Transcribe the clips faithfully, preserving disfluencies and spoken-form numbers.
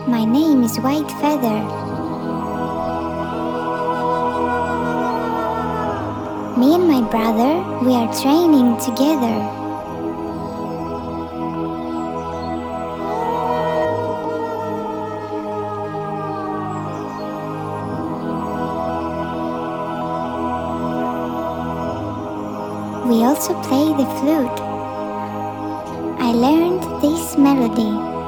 My name is White Feather. Me and my brother, we are training together. We also play the flute. I learned this melody.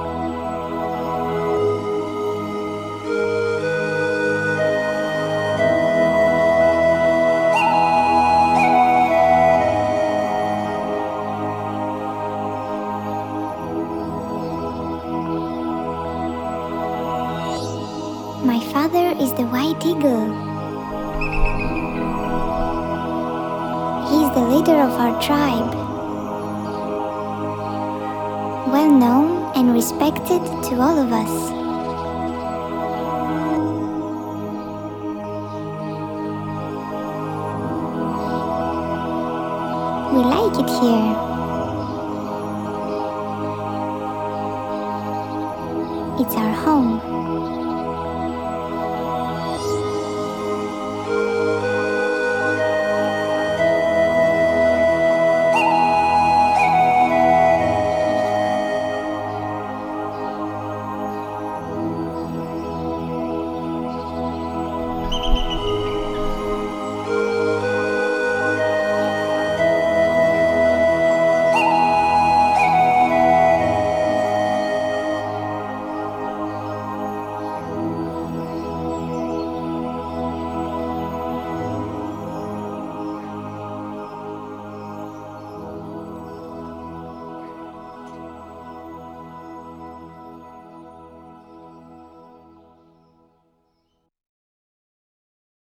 My father is the White Eagle. He is the leader of our tribe, well known and respected to all of us. We like it here. It's our home.